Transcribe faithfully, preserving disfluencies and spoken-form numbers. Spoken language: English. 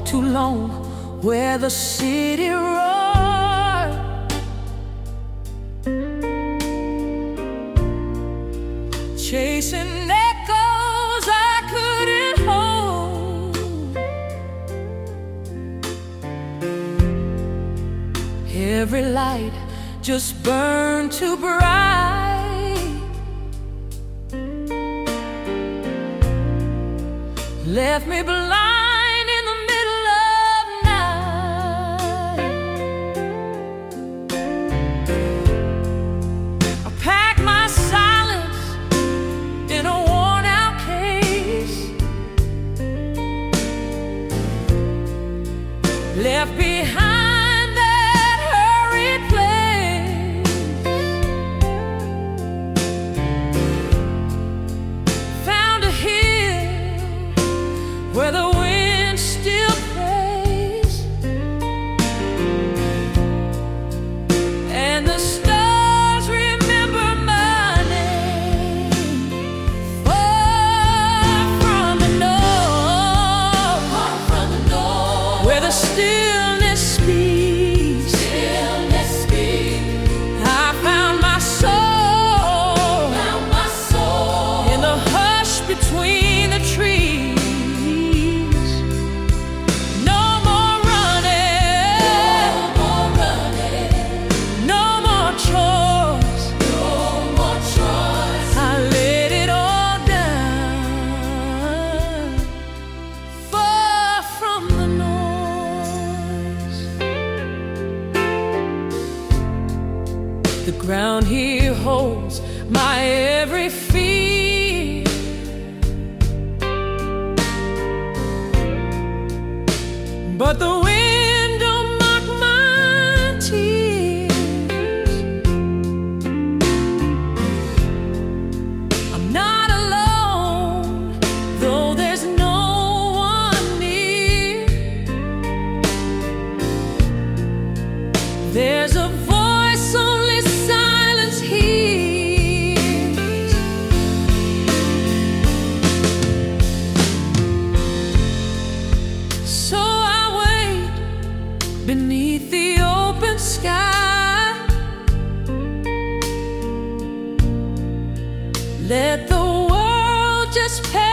too long where the city roared, chasing echoes I couldn't hold. Every light just burned too bright, left me blind in the middle of night. I packed my silence in a worn-out case, left behind that hurried place. Found a hill where the wind still plays, and the stars remember my name. Far from the north, far from the north, where the stillness speaks, stillness speaks. I found my soul, found my soul in the hush between the trees. The ground here holds my every fear, but the wind don't mock my tears. I'm not alone, though there's no one near. There's a voice only silence hears. So I wait beneath the open sky, let the world just pass